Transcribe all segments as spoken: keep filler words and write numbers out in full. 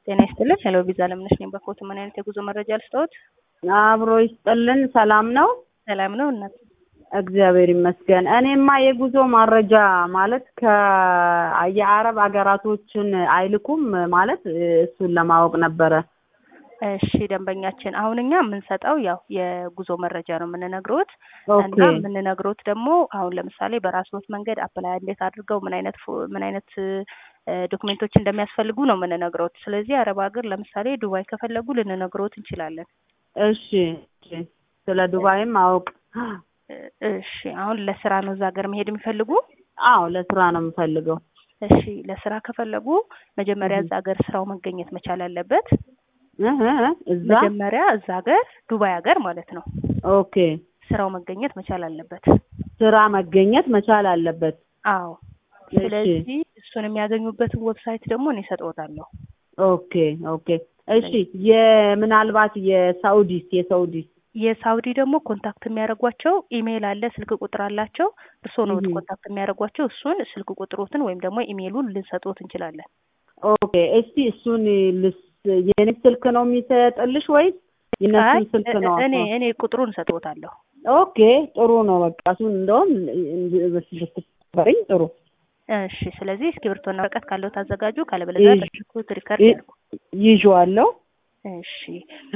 ጤና ይስጥልኝ። ሄሎ ቪዛ ለምነሽ ነኝ። በፎቶ ምን አይነት የጉዞ መረጃ ልስጥዎት? አብሮ ይስጥልን። ሰላም ነው? ሰላም ነው እናት። እግዚአብሔር ይመስገን። እኔማ የጉዞ መረጃ ማለት ከየአረብ ሀገራቶችን አይልኩም ማለት እሱን ለማወቅ ነበረ። እሺ ደንበኛችን፣ አሁን እኛ የምንሰጠው ያው የጉዞ መረጃ ነው የምንነግሮት እና የምንነግሮት ደግሞ አሁን ለምሳሌ በራስዎት መንገድ አፕላይ እንዴት አድርገው ምን አይነት ምን አይነት ዶክመንቶች እንደሚያስፈልጉ ነው የምንነግሮት። ስለዚህ አረብ ሀገር ለምሳሌ ዱባይ ከፈለጉ ልንነግሮት እንችላለን። እሺ ስለ ዱባይም ማወቅ። እሺ አሁን ለስራ ነው እዛ ሀገር መሄድ የሚፈልጉ? አዎ ለስራ ነው የምፈልገው። እሺ ለስራ ከፈለጉ መጀመሪያ እዛ ሀገር ስራው መገኘት መቻል አለበት። እህ እዛ መጀመሪያ እዛ ሀገር ዱባይ ሀገር ማለት ነው። ኦኬ ስራው መገኘት መቻል አለበት። ስራ መገኘት መቻል አለበት። አዎ ስለዚህ እሱን የሚያገኙበትን ዌብሳይት ደግሞ እኔ ሰጥዎታለሁ። ኦኬ ኦኬ እሺ የምናልባት የሳውዲስ የሳውዲስ የሳውዲ ደግሞ ኮንታክት የሚያደርጓቸው ኢሜል አለ፣ ስልክ ቁጥር አላቸው። እርሶ ነው ኮንታክት የሚያደርጓቸው። እሱን ስልክ ቁጥሩትን ወይም ደግሞ ኢሜሉን ልንሰጥዎት እንችላለን። ኦኬ እስቲ እሱን ልስ የኔ ስልክ ነው የሚሰጥልሽ ወይስ የነሱን ስልክ ነው? እኔ እኔ ቁጥሩን ሰጥዎታለሁ። ኦኬ ጥሩ ነው። በቃ እሱን እንደውም በስልክ ጥሩ። እሺ ስለዚህ እስክሪብቶና ወረቀት ካለው ታዘጋጁ፣ ካለበለዚያ በስልኩ ሪከርድ ያድርጉ። ይዤዋለሁ። እሺ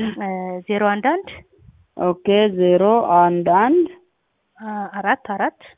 ዜሮ አንድ አንድ ኦኬ ዜሮ አንድ አንድ አራት አራት